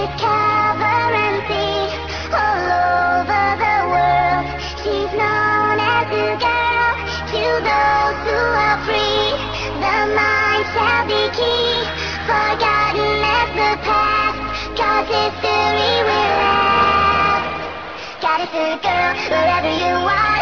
discovering things all over the world. She's known as a girl to those who are free. The mind shall be key, forgotten as the past, 'cause history will last. Goddess or girl, wherever you are,